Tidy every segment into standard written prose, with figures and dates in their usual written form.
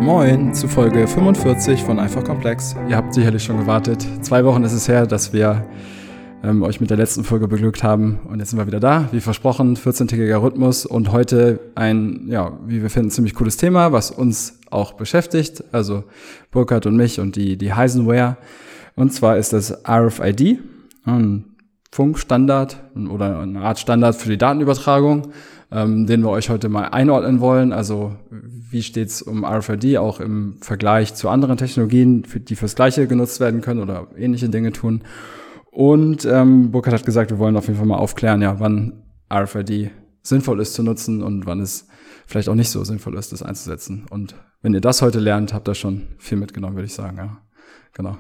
Moin zu Folge 45 von Einfach Komplex. Ihr habt sicherlich schon gewartet. 2 Wochen ist es her, dass wir euch mit der letzten Folge beglückt haben. Und jetzt sind wir wieder da, wie versprochen, 14-tägiger Rhythmus. Und heute ein, wie wir finden, ziemlich cooles Thema, was uns auch beschäftigt. Also Burkhard und mich und die Heisenware. Und zwar ist das RFID, ein Funkstandard oder eine Art Standard für die Datenübertragung, den wir euch heute mal einordnen wollen. Also wie steht's um RFID auch im Vergleich zu anderen Technologien, die fürs Gleiche genutzt werden können oder ähnliche Dinge tun. Und Burkhard hat gesagt, wir wollen auf jeden Fall mal aufklären, wann RFID sinnvoll ist zu nutzen und wann es vielleicht auch nicht so sinnvoll ist, das einzusetzen. Und wenn ihr das heute lernt, habt ihr schon viel mitgenommen, würde ich sagen. Ja, genau.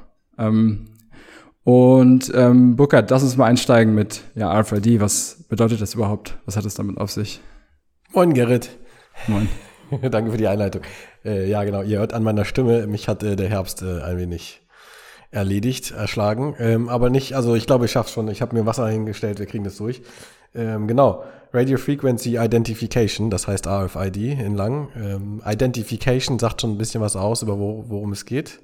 Burkhard, lass uns mal einsteigen mit RFID. Was bedeutet das überhaupt? Was hat es damit auf sich? Moin, Gerrit. Moin. Danke für die Einleitung. Ja, genau, ihr hört an meiner Stimme, mich hat der Herbst ein wenig erschlagen. Aber nicht, also ich glaube, ich schaff's schon. Ich habe mir Wasser hingestellt, wir kriegen das durch. Genau, Radio Frequency Identification, das heißt RFID in lang. Identification sagt schon ein bisschen was aus, über worum es geht.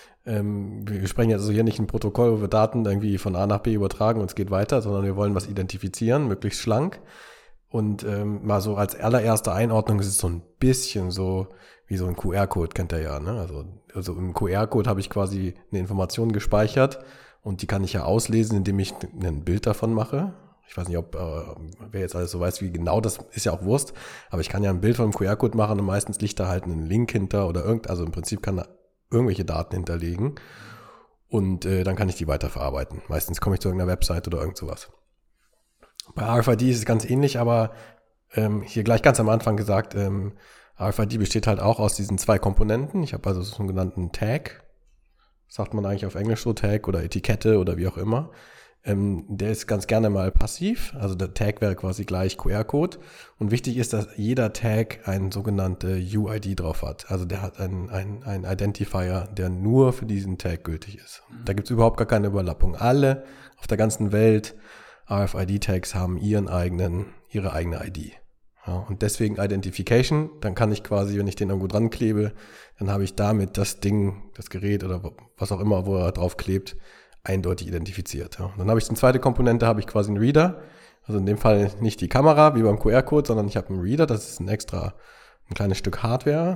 Wir sprechen jetzt also hier nicht ein Protokoll, wo wir Daten irgendwie von A nach B übertragen und es geht weiter, sondern wir wollen was identifizieren, möglichst schlank. Und mal so als allererste Einordnung ist es so ein bisschen so wie so ein QR-Code, kennt ihr ja, ne? Also im QR-Code habe ich quasi eine Information gespeichert und die kann ich ja auslesen, indem ich ein Bild davon mache. Ich weiß nicht, ob wer jetzt alles so weiß, wie genau, das ist ja auch Wurst, aber ich kann ja ein Bild von einem QR-Code machen und meistens liegt da halt ein Link hinter oder also im Prinzip kann da irgendwelche Daten hinterlegen und dann kann ich die weiterverarbeiten. Meistens komme ich zu irgendeiner Website oder irgend sowas. Bei RFID ist es ganz ähnlich, aber hier gleich ganz am Anfang gesagt, RFID besteht halt auch aus diesen 2 Komponenten. Ich habe also so einen genannten Tag, sagt man eigentlich auf Englisch so, Tag oder Etikette oder wie auch immer. Der ist ganz gerne mal passiv, also der Tag wäre quasi gleich QR-Code und wichtig ist, dass jeder Tag ein sogenannte UID drauf hat, also der hat einen Identifier, der nur für diesen Tag gültig ist. Da gibt es überhaupt gar keine Überlappung. Alle auf der ganzen Welt RFID-Tags haben ihre eigene ID. Ja, und deswegen Identification, dann kann ich quasi, wenn ich den irgendwo dran klebe, dann habe ich damit das Ding, das Gerät oder was auch immer, wo er drauf klebt, eindeutig identifiziert. Ja. Dann habe ich die zweite Komponente, habe ich quasi einen Reader, also in dem Fall nicht die Kamera wie beim QR-Code, sondern ich habe einen Reader, das ist ein kleines Stück Hardware,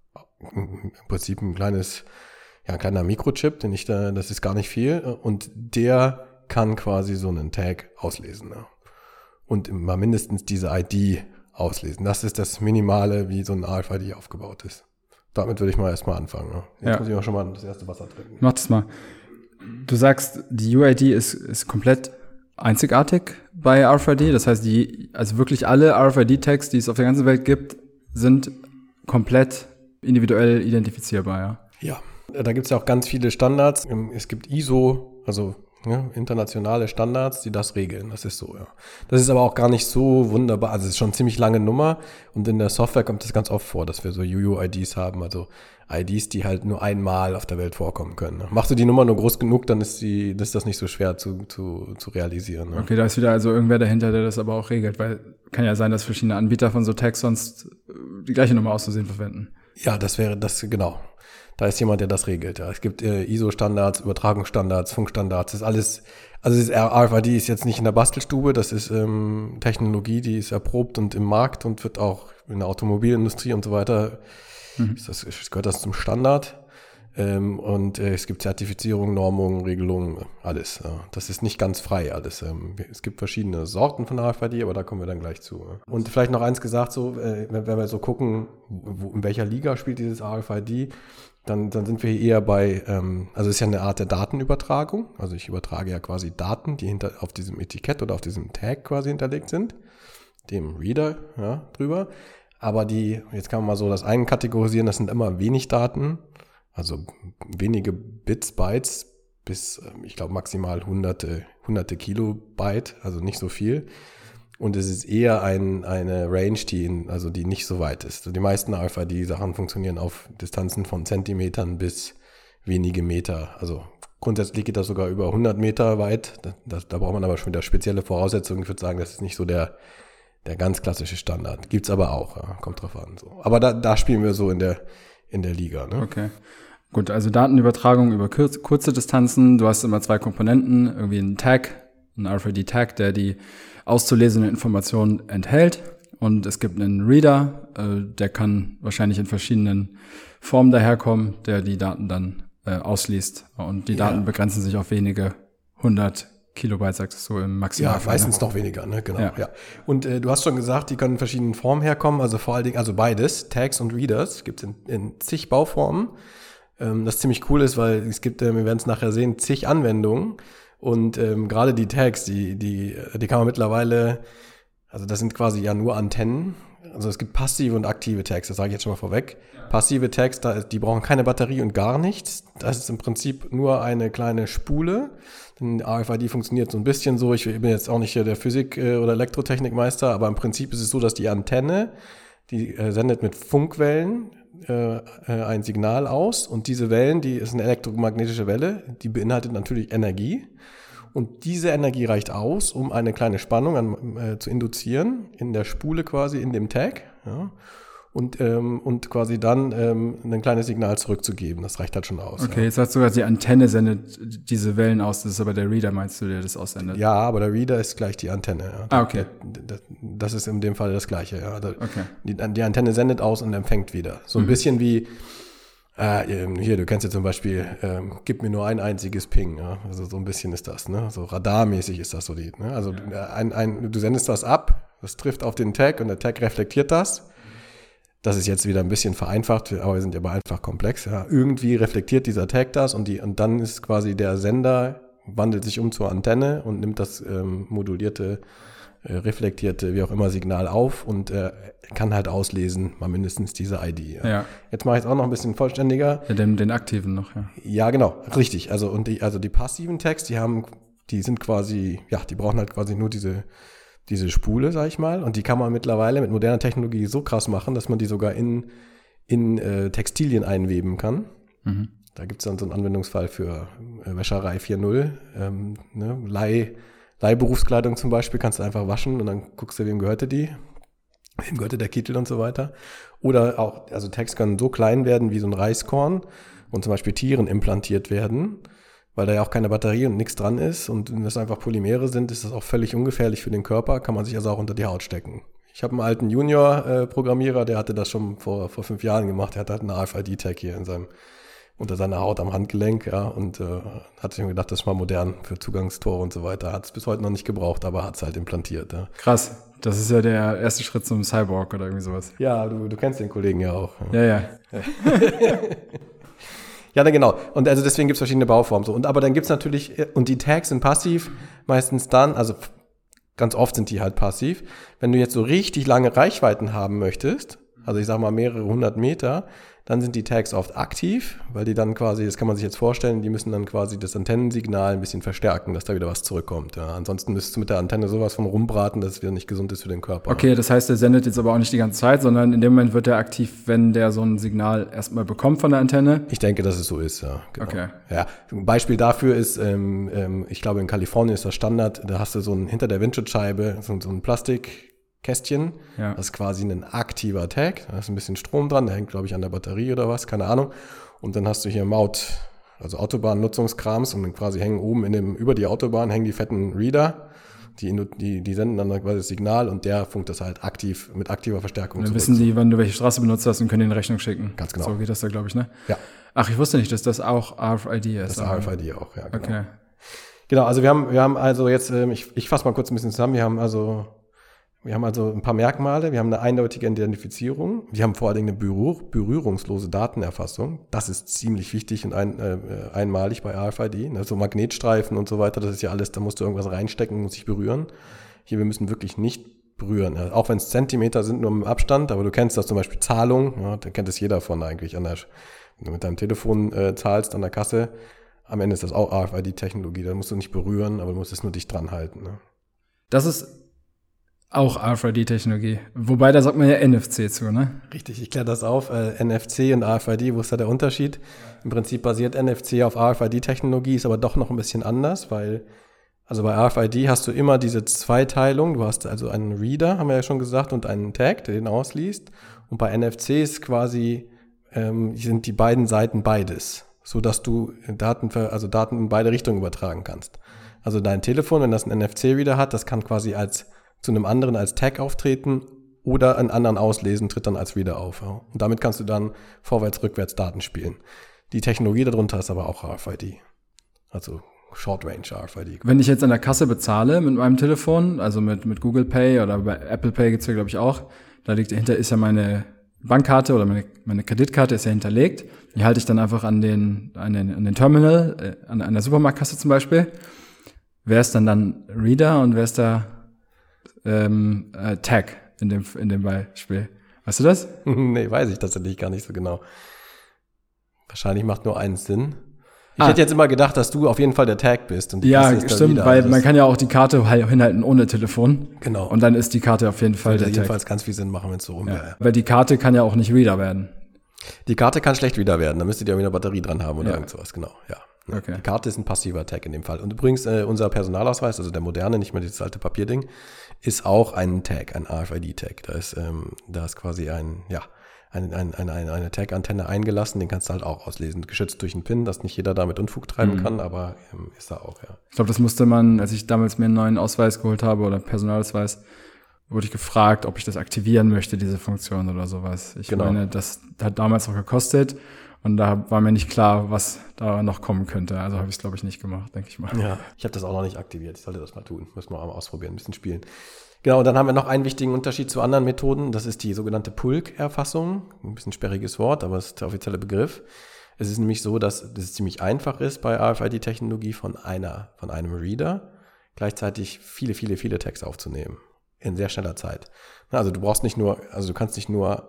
im Prinzip ein kleiner Mikrochip, das ist gar nicht viel und der kann quasi so einen Tag auslesen. Ja. Und mal mindestens diese ID auslesen. Das ist das Minimale, wie so ein RFID aufgebaut ist. Damit würde ich mal erstmal anfangen. Ja. Jetzt muss ich auch schon mal das erste Wasser trinken. Mach das mal. Du sagst, die UID ist komplett einzigartig bei RFID. Das heißt, also wirklich alle RFID-Tags, die es auf der ganzen Welt gibt, sind komplett individuell identifizierbar, ja? Ja, da gibt es ja auch ganz viele Standards. Es gibt ISO, also internationale Standards, die das regeln. Das ist so, ja. Das ist aber auch gar nicht so wunderbar. Also es ist schon eine ziemlich lange Nummer und in der Software kommt es ganz oft vor, dass wir so UUIDs haben, also IDs, die halt nur einmal auf der Welt vorkommen können. Machst du die Nummer nur groß genug, dann ist das nicht so schwer zu realisieren. Ne? Okay, da ist wieder also irgendwer dahinter, der das aber auch regelt, weil kann ja sein, dass verschiedene Anbieter von so Tags sonst die gleiche Nummer auszusehen verwenden. Ja, das wäre das, genau. Da ist jemand, der das regelt. Ja. Es gibt ISO-Standards, Übertragungsstandards, Funkstandards, das ist alles. Also das RFID ist jetzt nicht in der Bastelstube, das ist Technologie, die ist erprobt und im Markt und wird auch in der Automobilindustrie und so weiter, gehört das zum Standard. Und es gibt Zertifizierung, Normung, Regelungen, alles. Ja. Das ist nicht ganz frei alles. Es gibt verschiedene Sorten von RFID, aber da kommen wir dann gleich zu. Und vielleicht noch eins gesagt, so, wenn wir so gucken, in welcher Liga spielt dieses RFID, dann sind wir hier eher bei, also es ist ja eine Art der Datenübertragung. Also ich übertrage ja quasi Daten, die auf diesem Etikett oder auf diesem Tag quasi hinterlegt sind, dem Reader drüber. Aber jetzt kann man mal so das einkategorisieren, das sind immer wenig Daten, also wenige Bits, Bytes bis, ich glaube, maximal hunderte Kilobyte, also nicht so viel. Und es ist eher eine Range, die nicht so weit ist. Also die meisten RFID-Sachen funktionieren auf Distanzen von Zentimetern bis wenige Meter. Also grundsätzlich geht das sogar über 100 Meter weit. Da braucht man aber schon wieder spezielle Voraussetzungen. Ich würde sagen, das ist nicht so der ganz klassische Standard. Gibt's aber auch, ja, kommt drauf an. So. Aber da spielen wir so in in der Liga. Ne? Okay. Gut, also Datenübertragung über kurze Distanzen. Du hast immer 2 Komponenten, irgendwie einen Tag, einen RFID-Tag, der die auszulesende Information enthält. Und es gibt einen Reader, der kann wahrscheinlich in verschiedenen Formen daherkommen, der die Daten dann ausliest. Und die Daten begrenzen sich auf wenige 100 Kilobyte, sagst du, im Maximalfall. Ja, meistens noch weniger, ne? Genau. Ja. Und du hast schon gesagt, die können in verschiedenen Formen herkommen, also vor allen Dingen, also beides, Tags und Readers, gibt es in zig Bauformen. Das ziemlich cool ist, weil es gibt, wir werden es nachher sehen, zig Anwendungen. Und gerade die Tags, die kann man mittlerweile, also das sind quasi ja nur Antennen. Also es gibt passive und aktive Tags, das sage ich jetzt schon mal vorweg. Ja. Passive Tags, die brauchen keine Batterie und gar nichts. Das ist im Prinzip nur eine kleine Spule. Denn RFID funktioniert so ein bisschen so, ich bin jetzt auch nicht der Physik- oder Elektrotechnikmeister, aber im Prinzip ist es so, dass die Antenne, die sendet mit Funkwellen ein Signal aus und diese Wellen, die ist eine elektromagnetische Welle, die beinhaltet natürlich Energie. Und diese Energie reicht aus, um eine kleine Spannung zu induzieren, in der Spule quasi, in dem Tag, ja, und quasi dann ein kleines Signal zurückzugeben. Das reicht halt schon aus. Okay, jetzt sagst du sogar, die Antenne sendet diese Wellen aus, das ist aber der Reader, meinst du, der das aussendet? Ja, aber der Reader ist gleich die Antenne. Ja. Okay. Das ist in dem Fall das Gleiche. Ja. Okay. Die Antenne sendet aus und empfängt wieder. So ein bisschen wie hier, du kennst ja zum Beispiel, gib mir nur ein einziges Ping, ja? Also so ein bisschen ist das, ne? So radarmäßig ist das so die, ne? Also du sendest was ab, das trifft auf den Tag und der Tag reflektiert das. Das ist jetzt wieder ein bisschen vereinfacht, aber wir sind ja bei einfach komplex. Ja? Irgendwie reflektiert dieser Tag das und dann ist quasi der Sender, wandelt sich um zur Antenne und nimmt das modulierte, reflektierte, wie auch immer, Signal auf und kann halt auslesen, mal mindestens diese ID. Ja. Ja. Jetzt mache ich es auch noch ein bisschen vollständiger. Ja, den aktiven noch, ja. Ja, genau, richtig. Also die passiven Tags, die sind quasi, ja, die brauchen halt quasi nur diese Spule, sag ich mal, und die kann man mittlerweile mit moderner Technologie so krass machen, dass man die sogar in Textilien einweben kann. Mhm. Da gibt es dann so einen Anwendungsfall für Wäscherei 4.0, ne? Leihberufskleidung zum Beispiel kannst du einfach waschen und dann guckst du, wem gehörte der Kittel und so weiter. Oder auch, also Tags können so klein werden wie so ein Reiskorn und zum Beispiel Tieren implantiert werden, weil da ja auch keine Batterie und nichts dran ist und wenn das einfach Polymere sind, ist das auch völlig ungefährlich für den Körper, kann man sich also auch unter die Haut stecken. Ich habe einen alten Junior-Programmierer, der hatte das schon vor 5 Jahren gemacht, der hatte halt einen RFID-Tag hier unter seiner Haut am Handgelenk, ja, und hat sich gedacht, das ist mal modern für Zugangstore und so weiter. Hat es bis heute noch nicht gebraucht, aber hat es halt implantiert. Ja. Krass, das ist ja der erste Schritt zum Cyborg oder irgendwie sowas. Ja, du kennst den Kollegen ja auch. Ja. Ja, genau. Und also deswegen gibt es verschiedene Bauformen. So. Aber dann gibt es natürlich, und die Tags sind passiv, meistens dann, also ganz oft sind die halt passiv. Wenn du jetzt so richtig lange Reichweiten haben möchtest, also ich sage mal mehrere 100 Meter, dann sind die Tags oft aktiv, weil die dann quasi, das kann man sich jetzt vorstellen, die müssen dann quasi das Antennensignal ein bisschen verstärken, dass da wieder was zurückkommt. Ja. Ansonsten müsstest du mit der Antenne sowas von rumbraten, dass es wieder nicht gesund ist für den Körper. Okay, das heißt, der sendet jetzt aber auch nicht die ganze Zeit, sondern in dem Moment wird er aktiv, wenn der so ein Signal erstmal bekommt von der Antenne? Ich denke, dass es so ist, ja. Genau. Okay. Ja, ein Beispiel dafür ist, ich glaube in Kalifornien ist das Standard, da hast du hinter der Windschutzscheibe so ein Plastikkästchen, ja. Das ist quasi ein aktiver Tag, da ist ein bisschen Strom dran, der hängt, glaube ich, an der Batterie oder was, keine Ahnung. Und dann hast du hier Maut, also Autobahnnutzungskrams und dann quasi hängen oben über die Autobahn hängen die fetten Reader, die senden dann quasi das Signal und der funkt das halt aktiv, mit aktiver Verstärkung. Dann wissen die, wann du welche Straße benutzt hast und können dir eine Rechnung schicken. Ganz genau. So geht das da, glaube ich, ne? Ja. Ach, ich wusste nicht, dass das auch RFID ist. Das ist RFID auch, ja. Genau. Okay. Genau, also wir haben also jetzt, ich fasse mal kurz ein bisschen zusammen, wir haben also ein paar Merkmale, wir haben eine eindeutige Identifizierung, wir haben vor allen Dingen eine berührungslose Datenerfassung. Das ist ziemlich wichtig und einmalig bei RFID. Also Magnetstreifen und so weiter, das ist ja alles, da musst du irgendwas reinstecken, muss sich berühren. Hier, wir müssen wirklich nicht berühren. Ja, auch wenn es Zentimeter sind, nur im Abstand, aber du kennst das zum Beispiel Zahlung, ja, da kennt es jeder von eigentlich. Wenn du mit deinem Telefon zahlst an der Kasse, am Ende ist das auch RFID-Technologie, da musst du nicht berühren, aber du musst es nur dicht dran halten. Ne? Das ist auch RFID-Technologie. Wobei, da sagt man ja NFC zu, ne? Richtig, ich kläre das auf. NFC und RFID, wo ist da der Unterschied? Im Prinzip basiert NFC auf RFID-Technologie, ist aber doch noch ein bisschen anders, weil, also bei RFID hast du immer diese Zweiteilung. Du hast also einen Reader, haben wir ja schon gesagt, und einen Tag, der den ausliest. Und bei NFC ist quasi sind die beiden Seiten beides, so dass du Daten in beide Richtungen übertragen kannst. Also dein Telefon, wenn das einen NFC-Reader hat, das kann quasi zu einem anderen als Tag auftreten oder einen anderen auslesen, tritt dann als Reader auf. Ja. Und damit kannst du dann vorwärts, rückwärts Daten spielen. Die Technologie darunter ist aber auch RFID. Also Short Range RFID. Wenn ich jetzt an der Kasse bezahle mit meinem Telefon, also mit Google Pay oder bei Apple Pay gibt's ja, glaube ich, auch, da liegt dahinter ist ja meine Bankkarte oder meine Kreditkarte ist ja hinterlegt. Die halte ich dann einfach an den Terminal, an der Supermarktkasse zum Beispiel. Wer ist dann Reader und wer ist da Tag in dem Beispiel? Weißt du das? Nee, weiß ich tatsächlich gar nicht so genau. Wahrscheinlich macht nur eins Sinn. Ich hätte jetzt immer gedacht, dass du auf jeden Fall der Tag bist. Und die Kasse ist stimmt, Reader. weil man kann ja auch die Karte hinhalten ohne Telefon. Genau. Und dann ist die Karte auf jeden Fall der Tag. Jedenfalls ganz viel Sinn machen, wenn es so rum wäre. Weil die Karte kann ja auch nicht Reader werden. Die Karte kann schlecht Reader werden. Da müsstet ihr eine Batterie dran haben oder irgend sowas. Genau, ja. Okay. Die Karte ist ein passiver Tag in dem Fall. Und übrigens, unser Personalausweis, also der moderne, nicht mehr dieses alte Papierding, ist auch ein Tag, ein RFID-Tag. Da ist quasi eine Tag-Antenne eingelassen, den kannst du halt auch auslesen. Geschützt durch einen PIN, dass nicht jeder damit Unfug treiben kann, aber ist da auch, ja. Ich glaube, das musste man, als ich damals mir einen neuen Ausweis geholt habe oder Personalausweis, wurde ich gefragt, ob ich das aktivieren möchte, diese Funktion oder sowas. Ich meine, das hat damals noch gekostet und da war mir nicht klar, was da noch kommen könnte. Also habe ich es, glaube ich, nicht gemacht, denke ich mal. Ja, ich habe das auch noch nicht aktiviert. Ich sollte das mal tun. Müssen wir auch mal ausprobieren, ein bisschen spielen. Genau, und dann haben wir noch einen wichtigen Unterschied zu anderen Methoden. Das ist die sogenannte Pulk-Erfassung. Ein bisschen sperriges Wort, aber es ist der offizielle Begriff. Es ist nämlich so, dass es ziemlich einfach ist bei RFID-Technologie von einem Reader gleichzeitig viele, viele, viele Tags aufzunehmen. In sehr schneller Zeit. Also du kannst nicht nur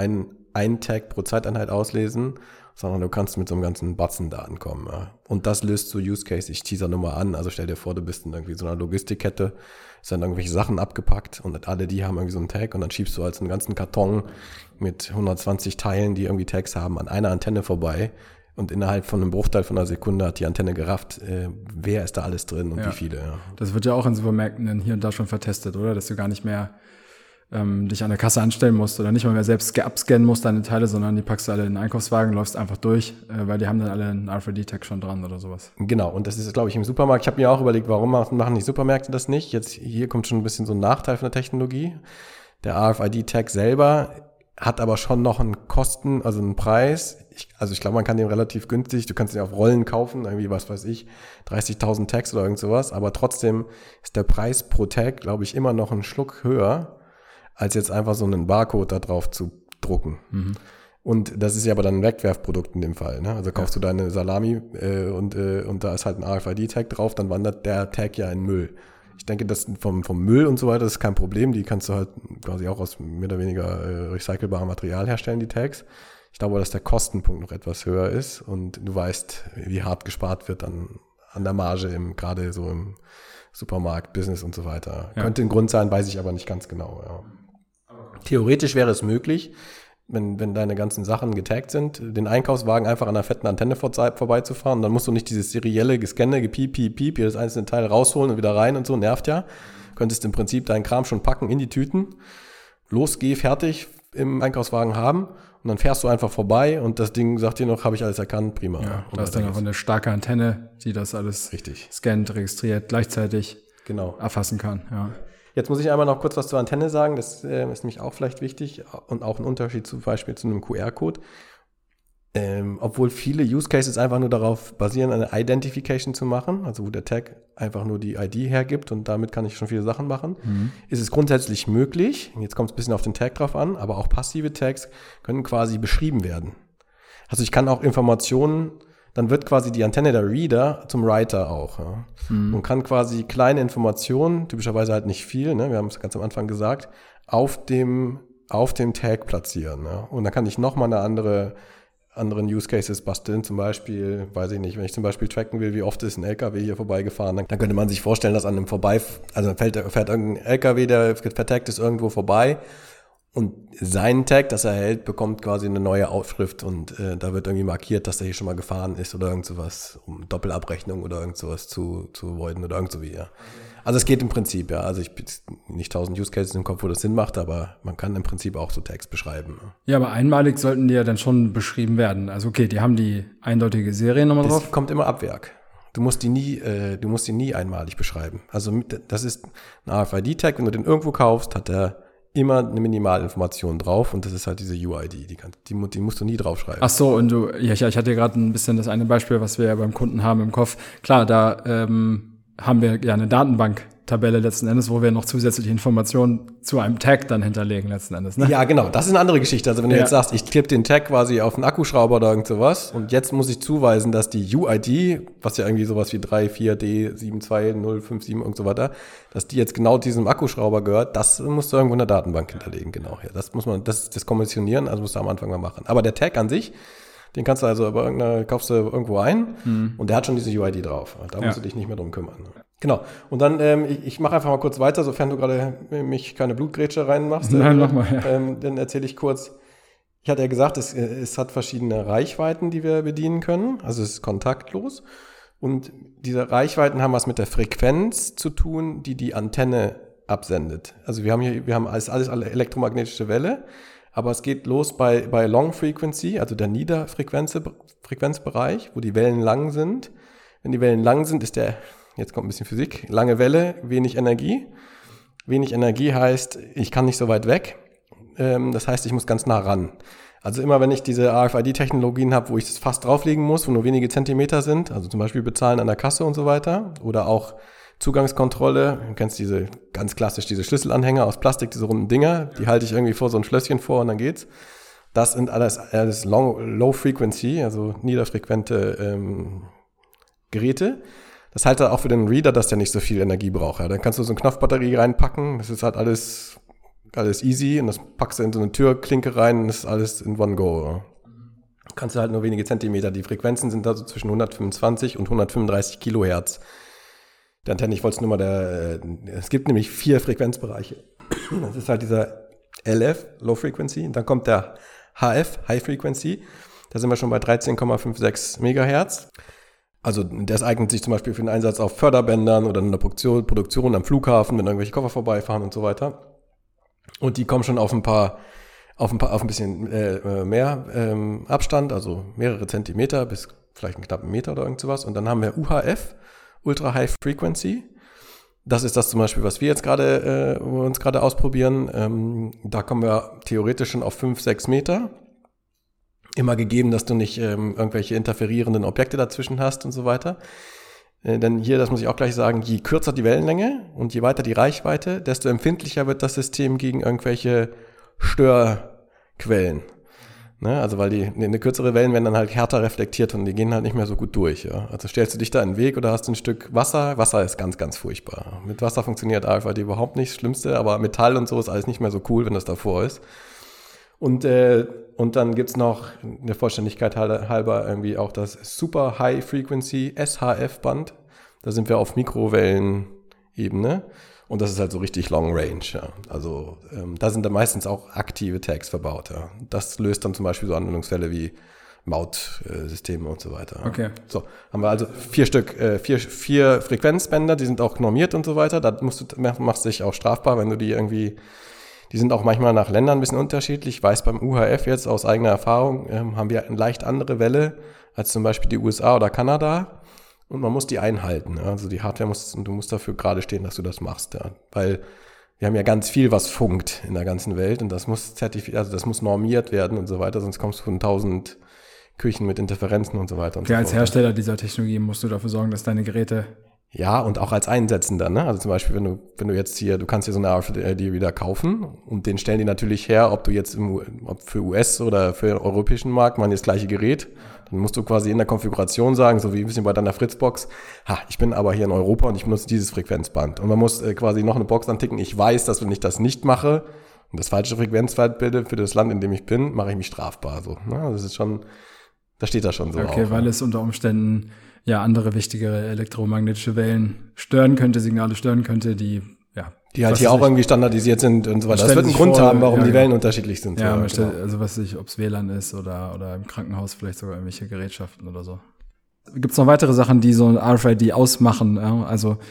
ein Tag pro Zeiteinheit auslesen, sondern du kannst mit so einem ganzen Batzen Daten kommen. Ja. Und das löst so Use Case. Ich teaser nur mal an. Also stell dir vor, du bist in irgendwie so einer Logistikkette, ist dann irgendwelche Sachen abgepackt und alle die haben irgendwie so einen Tag und dann schiebst du halt so einen ganzen Karton mit 120 Teilen, die irgendwie Tags haben, an einer Antenne vorbei. Und innerhalb von einem Bruchteil von einer Sekunde hat die Antenne gerafft, wer ist da alles drin und wie viele. Ja. Das wird ja auch in Supermärkten dann hier und da schon vertestet, oder? Dass du gar nicht mehr dich an der Kasse anstellen musst oder nicht mal mehr selbst abscannen musst, deine Teile, sondern die packst du alle in den Einkaufswagen, läufst einfach durch, weil die haben dann alle einen RFID-Tag schon dran oder sowas. Genau, und das ist, glaube ich, im Supermarkt. Ich habe mir auch überlegt, warum machen die Supermärkte das nicht? Jetzt hier kommt schon ein bisschen so ein Nachteil von der Technologie. Der RFID-Tag selber hat aber schon noch einen Kosten, also einen Preis. Ich glaube, man kann den relativ günstig, du kannst den auf Rollen kaufen, irgendwie, was weiß ich, 30.000 Tags oder irgend sowas, aber trotzdem ist der Preis pro Tag, glaube ich, immer noch einen Schluck höher, als jetzt einfach so einen Barcode da drauf zu drucken. Mhm. Und das ist ja aber dann ein Wegwerfprodukt in dem Fall. Ne? Also kaufst du deine Salami und da ist halt ein RFID-Tag drauf, dann wandert der Tag ja in Müll. Ich denke, das vom Müll und so weiter ist kein Problem. Die kannst du halt quasi auch aus mehr oder weniger recycelbarem Material herstellen, die Tags. Ich glaube, dass der Kostenpunkt noch etwas höher ist und du weißt, wie hart gespart wird an der Marge, gerade so im Supermarkt, Business und so weiter. Ja. Könnte ein Grund sein, weiß ich aber nicht ganz genau. Ja. Theoretisch wäre es möglich, wenn deine ganzen Sachen getaggt sind, den Einkaufswagen einfach an einer fetten Antenne vorbeizufahren. Dann musst du nicht dieses serielle Gescanne, gepiep, piep, piep, jedes einzelne Teil rausholen und wieder rein und so, nervt ja. Könntest im Prinzip deinen Kram schon packen in die Tüten, los, geh, fertig, im Einkaufswagen haben und dann fährst du einfach vorbei und das Ding sagt dir noch, habe ich alles erkannt, prima. Ja, da ist dann auch eine starke Antenne, die das alles scannt, registriert, gleichzeitig erfassen kann. Ja. Jetzt muss ich einmal noch kurz was zur Antenne sagen, das ist nämlich auch vielleicht wichtig und auch ein Unterschied zum Beispiel zu einem QR-Code. Obwohl viele Use Cases einfach nur darauf basieren, eine Identification zu machen, also wo der Tag einfach nur die ID hergibt und damit kann ich schon viele Sachen machen, ist es grundsätzlich möglich, jetzt kommt es ein bisschen auf den Tag drauf an, aber auch passive Tags können quasi beschrieben werden. Also ich kann auch Informationen, dann wird quasi die Antenne der Reader zum Writer auch. Ja. Und kann quasi kleine Informationen, typischerweise halt nicht viel, ne, wir haben es ganz am Anfang gesagt, auf dem Tag platzieren. Ja. Und dann kann ich nochmal anderen Use Cases basteln, zum Beispiel, weiß ich nicht, wenn ich zum Beispiel tracken will, wie oft ist ein LKW hier vorbeigefahren, dann könnte man sich vorstellen, dass an einem also fährt irgendein LKW, der vertaggt ist, irgendwo vorbei und sein Tag, das er hält, bekommt quasi eine neue Aufschrift und da wird irgendwie markiert, dass er hier schon mal gefahren ist oder irgend sowas, um Doppelabrechnung oder irgend sowas zu avoiden oder irgend so wie, ja. Also es geht im Prinzip, ja. Also ich habe nicht 1000 Use Cases im Kopf, wo das Sinn macht, aber man kann im Prinzip auch so Tags beschreiben. Ja, aber einmalig sollten die ja dann schon beschrieben werden. Also okay, die haben die eindeutige Seriennummer drauf. Das kommt immer ab Werk. Du musst die nie einmalig beschreiben. Also das ist ein RFID-Tag, wenn du den irgendwo kaufst, hat der immer eine Minimalinformation drauf und das ist halt diese UID, die musst du nie draufschreiben. Ach so, und ich hatte ja gerade ein bisschen das eine Beispiel, was wir ja beim Kunden haben im Kopf. Klar, da haben wir ja eine Datenbanktabelle letzten Endes, wo wir noch zusätzliche Informationen zu einem Tag dann hinterlegen letzten Endes, ne? Ja, genau, das ist eine andere Geschichte. Also wenn du jetzt sagst, ich klippe den Tag quasi auf einen Akkuschrauber oder irgend sowas und jetzt muss ich zuweisen, dass die UID, was ja irgendwie sowas wie 34D72057 und so weiter, dass die jetzt genau diesem Akkuschrauber gehört, das musst du irgendwo in der Datenbank hinterlegen, genau. Ja, das ist das Kommissionieren, also musst du am Anfang mal machen. Aber der Tag an sich, den kannst du also kaufst du irgendwo ein und der hat schon diese UID drauf. Da musst du dich nicht mehr drum kümmern. Genau. Und dann, ich mache einfach mal kurz weiter, sofern du gerade mich keine Blutgrätsche reinmachst. Nein, mach mal, ja. Dann erzähle ich kurz. Ich hatte ja gesagt, es hat verschiedene Reichweiten, die wir bedienen können. Also es ist kontaktlos. Und diese Reichweiten haben was mit der Frequenz zu tun, die Antenne absendet. Also wir haben alles elektromagnetische Welle. Aber es geht los bei Long Frequency, also der Niederfrequenzbereich, wo die Wellen lang sind. Wenn die Wellen lang sind, jetzt kommt ein bisschen Physik, lange Welle, wenig Energie. Wenig Energie heißt, ich kann nicht so weit weg. Das heißt, ich muss ganz nah ran. Also immer, wenn ich diese RFID-Technologien habe, wo ich das fast drauflegen muss, wo nur wenige Zentimeter sind, also zum Beispiel bezahlen an der Kasse und so weiter, oder auch Zugangskontrolle, du kennst ganz klassisch diese Schlüsselanhänger aus Plastik, diese runden Dinger, die halte ich irgendwie vor so ein Schlösschen vor und dann geht's. Das sind alles Low Frequency, also niederfrequente Geräte. Das heißt auch für den Reader, dass der nicht so viel Energie braucht. Ja. Dann kannst du so eine Knopfbatterie reinpacken, das ist halt alles easy und das packst du in so eine Türklinke rein und das ist alles in one go. Ja. Kannst du halt nur wenige Zentimeter. Die Frequenzen sind da so zwischen 125 und 135 Kilohertz. Der Antenne, ich wollte es nur mal es gibt nämlich 4 Frequenzbereiche. Das ist halt dieser LF, Low Frequency, und dann kommt der HF, High Frequency. Da sind wir schon bei 13,56 Megahertz. Also das eignet sich zum Beispiel für den Einsatz auf Förderbändern oder in der Produktion am Flughafen, wenn irgendwelche Koffer vorbeifahren und so weiter. Und die kommen schon auf ein bisschen mehr Abstand, also mehrere Zentimeter bis vielleicht einen knappen Meter oder irgend sowas. Und dann haben wir UHF, Ultra High Frequency. Das ist das zum Beispiel, was wir jetzt uns gerade ausprobieren. Da kommen wir theoretisch schon auf 5-6 Meter. Immer gegeben, dass du nicht irgendwelche interferierenden Objekte dazwischen hast und so weiter. Denn hier, das muss ich auch gleich sagen, je kürzer die Wellenlänge und je weiter die Reichweite, desto empfindlicher wird das System gegen irgendwelche Störquellen. Ne? Also weil eine kürzere Wellen werden dann halt härter reflektiert und die gehen halt nicht mehr so gut durch. Ja? Also stellst du dich da in den Weg oder hast du ein Stück Wasser. Wasser ist ganz, ganz furchtbar. Mit Wasser funktioniert RFID überhaupt nicht, das Schlimmste, aber Metall und so ist alles nicht mehr so cool, wenn das davor ist. Und dann gibt's noch der Vollständigkeit halber irgendwie auch das Super High Frequency SHF-Band. Da sind wir auf Mikrowellenebene und das ist halt so richtig Long Range. Ja. Also da sind dann meistens auch aktive Tags verbaut. Ja. Das löst dann zum Beispiel so Anwendungsfälle wie Mautsysteme und so weiter. Okay. So, haben wir also 4 Frequenzbänder, die sind auch normiert und so weiter. Da machst du dich auch strafbar, wenn du die sind auch manchmal nach Ländern ein bisschen unterschiedlich. Ich weiß, beim UHF jetzt aus eigener Erfahrung haben wir eine leicht andere Welle als zum Beispiel die USA oder Kanada. Und man muss die einhalten. Ja. Also die Hardware du musst dafür gerade stehen, dass du das machst. Ja. Weil wir haben ja ganz viel, was funkt in der ganzen Welt. Und das muss das muss normiert werden und so weiter. Sonst kommst du von 1000 Küchen mit Interferenzen und so weiter. Und ja, als Hersteller dieser Technologie musst du dafür sorgen, dass deine Geräte... Ja, und auch als Einsetzender, ne? Also zum Beispiel, wenn du jetzt du kannst hier so eine RFID-Reader kaufen und den stellen die natürlich her, ob du jetzt ob für US oder für den europäischen Markt das gleiche Gerät, dann musst du quasi in der Konfiguration sagen, so wie ein bisschen bei deiner Fritzbox, ich bin aber hier in Europa und ich benutze dieses Frequenzband. Und man muss quasi noch eine Box anticken, ich weiß, dass wenn ich das nicht mache und das falsche Frequenzband bilde für das Land, in dem ich bin, mache ich mich strafbar. So, ne? Das ist schon, da steht da schon so. Okay, weil es unter Umständen andere wichtigere elektromagnetische Wellen Signale stören könnte, die halt hier auch irgendwie standardisiert sind und so weiter. Das wird einen Grund haben, warum die Wellen unterschiedlich sind. Ja, man stellt, also ob es WLAN ist oder im Krankenhaus vielleicht sogar irgendwelche Gerätschaften oder so. Gibt es noch weitere Sachen, die so ein RFID ausmachen? Ja? Also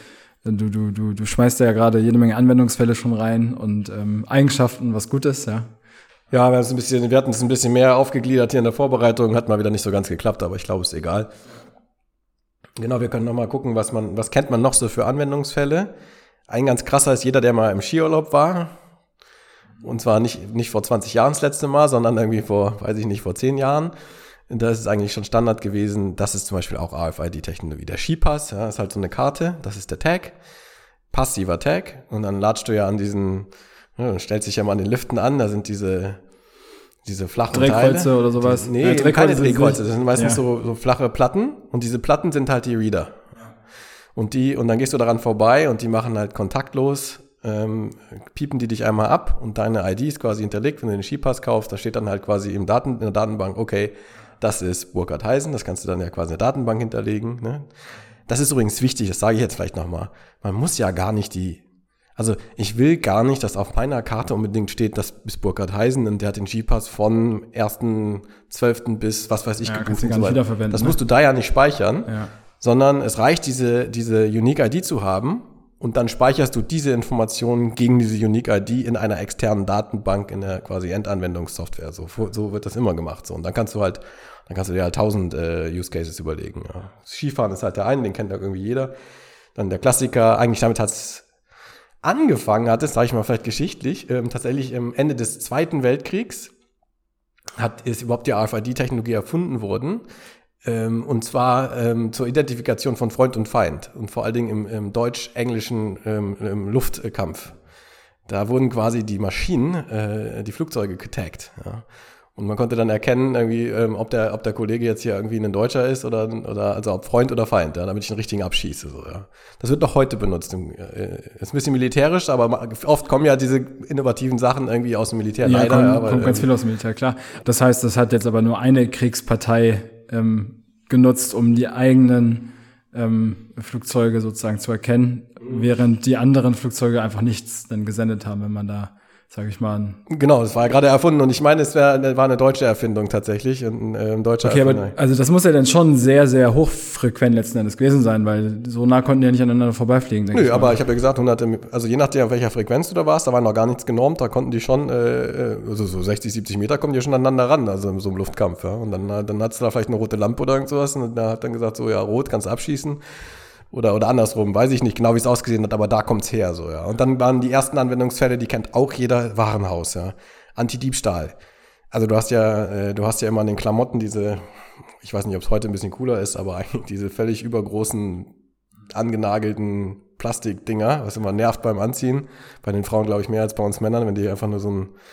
Du schmeißt da ja gerade jede Menge Anwendungsfälle schon rein und Eigenschaften, was gut ist, ja. Ja, wir hatten es ein bisschen mehr aufgegliedert hier in der Vorbereitung, hat mal wieder nicht so ganz geklappt, aber ich glaube, es ist egal. Genau, wir können nochmal gucken, was kennt man noch so für Anwendungsfälle. Ein ganz krasser ist jeder, der mal im Skiurlaub war. Und zwar nicht vor 20 Jahren das letzte Mal, sondern irgendwie vor 10 Jahren. Da ist es eigentlich schon Standard gewesen. Das ist zum Beispiel auch RFID-Technologie. Der Skipass, ja, ist halt so eine Karte. Das ist der Tag. Passiver Tag. Und dann latschst du ja an diesen, stellst dich ja mal an den Liften an. Da sind diese flachen Drehkreuze Teile. Oder sowas? Keine Drehkreuze. Das sind meistens so flache Platten. Und diese Platten sind halt die Reader. Und dann gehst du daran vorbei und die machen halt kontaktlos, piepen die dich einmal ab und deine ID ist quasi hinterlegt, wenn du den Skipass kaufst, da steht dann halt quasi in der Datenbank, okay, das ist Burkhard Heisen, das kannst du dann ja quasi in der Datenbank hinterlegen. Ne? Das ist übrigens wichtig, das sage ich jetzt vielleicht nochmal. Man muss ja gar nicht ich will gar nicht, dass auf meiner Karte unbedingt steht, das ist Burkhard Heisen und der hat den Skipass von 1.12. bis was weiß ich gebucht und so weiter. Das musst du da ja nicht speichern. Ja. Sondern es reicht, diese Unique ID zu haben und dann speicherst du diese Informationen gegen diese Unique ID in einer externen Datenbank in der quasi Endanwendungssoftware. So wird das immer gemacht. So. Und dann kannst du dir halt 1000 Use Cases überlegen. Ja. Skifahren ist halt der eine, den kennt ja irgendwie jeder. Dann der Klassiker, eigentlich damit hat's angefangen, sage ich mal vielleicht geschichtlich, tatsächlich im Ende des Zweiten Weltkriegs ist überhaupt die RFID-Technologie erfunden worden. Und zwar zur Identifikation von Freund und Feind und vor allen Dingen im deutsch-englischen Luftkampf. Da wurden quasi die Maschinen, die Flugzeuge getaggt. Ja. Und man konnte dann erkennen, irgendwie, ob der Kollege jetzt hier irgendwie ein Deutscher ist oder also ob Freund oder Feind, ja, damit ich einen richtigen abschieße. So, ja. Das wird noch heute benutzt. Ist ein bisschen militärisch, aber oft kommen ja diese innovativen Sachen irgendwie aus dem Militär. Ja, leider, kommt ganz viel aus dem Militär, klar. Das heißt, das hat jetzt aber nur eine Kriegspartei genutzt, um die eigenen Flugzeuge sozusagen zu erkennen, während die anderen Flugzeuge einfach nichts dann gesendet haben, wenn man da, sage ich mal. Genau, das war ja gerade erfunden und ich meine, es war eine deutsche Erfindung tatsächlich, ein deutscher Erfinder. Aber also das muss ja dann schon sehr, sehr hochfrequent letzten Endes gewesen sein, weil so nah konnten die ja nicht aneinander vorbeifliegen, denke ich. Nö, aber ich habe ja gesagt, also je nachdem, auf welcher Frequenz du da warst, da war noch gar nichts genormt, da konnten die schon, also so 60, 70 Meter kommen die schon aneinander ran, also in so einem Luftkampf, ja. Und dann hat's da vielleicht eine rote Lampe oder irgend sowas und da hat dann gesagt, so ja, rot, kannst du abschießen. Oder andersrum, weiß ich nicht genau, wie es ausgesehen hat, aber da kommt's her, so, ja. Und dann waren die ersten Anwendungsfälle, die kennt auch jeder, Warenhaus, ja. Antidiebstahl. Also du hast ja immer an den Klamotten diese, ich weiß nicht, ob es heute ein bisschen cooler ist, aber eigentlich diese völlig übergroßen, angenagelten Plastikdinger, was immer nervt beim Anziehen. Bei den Frauen, glaube ich, mehr als bei uns Männern, wenn die einfach nur so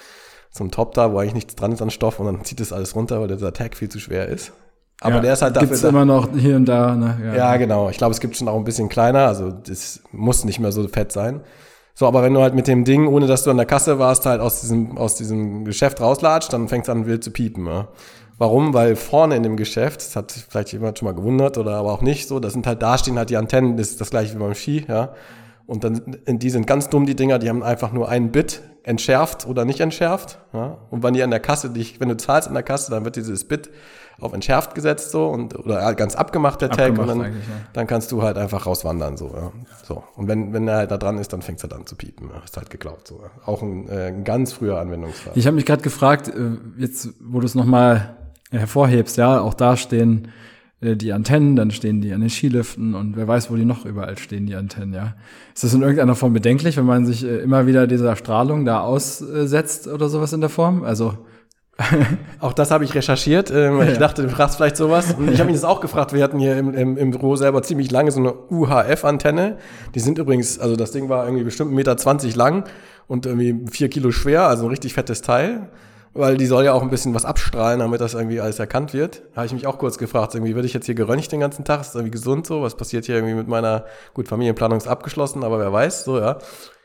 ein Top da, wo eigentlich nichts dran ist an Stoff und dann zieht das alles runter, weil dieser Tag viel zu schwer ist. Aber ja, der ist halt dafür. Gibt's immer noch hier und da, ne? Ja, genau. Ich glaube, es gibt schon auch ein bisschen kleiner, also das muss nicht mehr so fett sein. So, aber wenn du halt mit dem Ding, ohne dass du an der Kasse warst, halt aus diesem Geschäft rauslatscht, dann fängt es an wild zu piepen. Ja. Warum? Weil vorne in dem Geschäft, das hat vielleicht jemand schon mal gewundert oder aber auch nicht so, da stehen halt die Antennen, das ist das gleiche wie beim Ski, ja. Und dann, die sind ganz dumm, die Dinger, die haben einfach nur ein Bit entschärft oder nicht entschärft. Ja. Und wenn die an der Kasse, wenn du zahlst an der Kasse, dann wird dieses Bit auf entschärft gesetzt so oder ganz abgemacht der Tag und dann kannst du halt einfach rauswandern so, ja. So. Und wenn er halt da dran ist, dann fängt es halt an zu piepen. Ja. Ist halt geglaubt so. Ja. Auch ein ganz früher Anwendungsfall. Ich habe mich gerade gefragt, jetzt wo du es nochmal hervorhebst, ja, auch da stehen die Antennen, dann stehen die an den Skiliften und wer weiß, wo die noch überall stehen, die Antennen, ja. Ist das in irgendeiner Form bedenklich, wenn man sich immer wieder dieser Strahlung da aussetzt oder sowas in der Form? Also auch das habe ich recherchiert. Ich dachte, du fragst vielleicht sowas. Und ich habe mich das auch gefragt. Wir hatten hier im Büro selber ziemlich lange so eine UHF-Antenne. Die sind übrigens, also das Ding war irgendwie bestimmt 1,20 Meter lang und irgendwie 4 Kilo schwer, also ein richtig fettes Teil. Weil die soll ja auch ein bisschen was abstrahlen, damit das irgendwie alles erkannt wird. Da habe ich mich auch kurz gefragt, irgendwie werde ich jetzt hier geröntgt den ganzen Tag? Ist das irgendwie gesund so? Was passiert hier irgendwie mit meiner, gut, Familienplanung ist abgeschlossen, aber wer weiß, so, ja.